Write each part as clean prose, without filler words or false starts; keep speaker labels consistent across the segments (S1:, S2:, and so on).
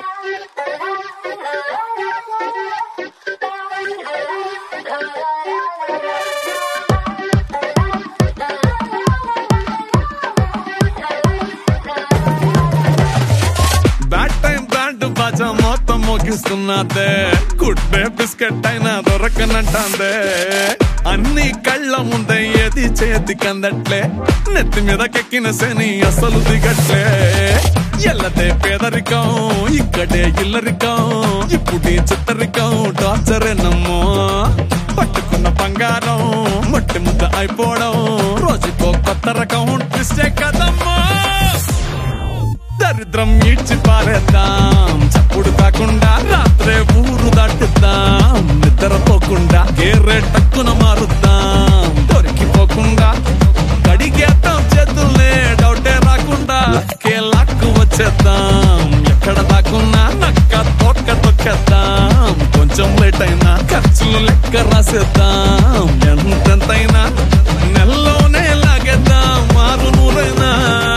S1: మొత్తం మోగిస్తున్నదే కుట్టే బిస్కెట్ అయినా దొరకనంటే అన్ని కళ్ళ ముందే ఏది చేతికి అందట్లే నెత్తి మీద కెక్కిన శని అసలు దిగట్లే ఎల్లతే పేదరికం ఇక్కడే ఇల్లరికం ఇప్పుడు చిత్తరికం టార్చరే నమ్మో పట్టుకున్న బంగారం మట్టి ముద్ద అయిపోవడం రోజుకో కొత్త రకం ట్విస్టే కదమ్మా దరిద్రం ఈడ్చి పారేద్దాం చప్పుడు కాకుండా రాత్రే ఊరు దాటిద్దాం నిద్రపోకుండా ఏరే టక్కున మారుద్దాం దొరికిపోకుండా కడిగేద్దాం చేతుల్నే డౌటే రాకుండా లక్కే లాక్కు వచ్చేద్దాం ఎక్కడ దాకున్నా నక్క తొక్క తొక్కేద్దాం కొంచెం లేట్ అయినా ఖర్చులు లెక్క రాసేద్దాం ఎంతెంతైనా నెలలోనే లాగేద్దాం మారు నూరైనా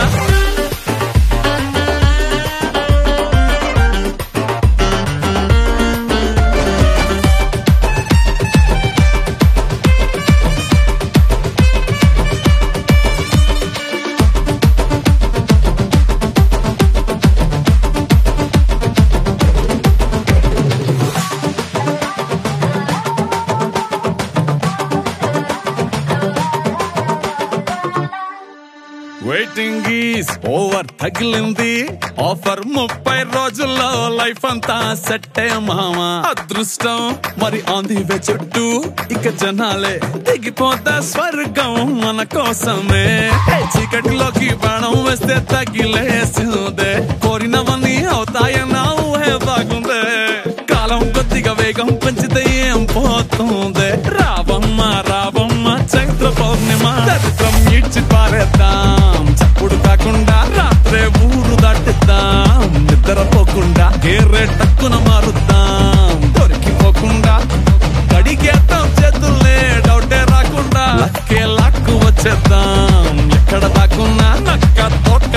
S1: వెయిటింగ్ ఈస్ ఓవర్ తగిలింది ఆఫర్ 30 రోజుల్లో లైఫ్ అంతా సెట్టే మామా అదృష్టం మరి ఆన్ ది వే చుట్టూ ఇక జనాలే దిగిపోతా స్వర్గం మన కోసమే చీకటిలోకి బాణం వేస్తే తగిలేసిందే కోరినవన్నీ అవుతాయన్న ఊహే బాగుందే కాలం కొద్దిగా వేగం పెంచితే ఏం పోతుంది రావమ్మ రావమ్మ చైత్ర పౌర్ణిమ దరిద్రం ఈడ్చి పారేద్దాం చప్పుడు కాకుండా రాత్రే ఊరు దాటిద్దాం నిద్రపోకుండా ఏరే టక్కున మారుద్దాం దొరికిపోకుండా కడిగేద్దాం చేతుల్నే డౌటే రాకుండా లక్కే లాక్కు వచ్చేద్దాం ఎక్కడ దాకున్నా నక్క తొక్క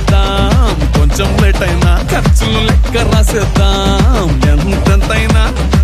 S1: తొక్కేద్దాం కొంచెం లేట్ అయినా ఖర్చులు లెక్క రాసేద్దాం ఎంతెంతైనా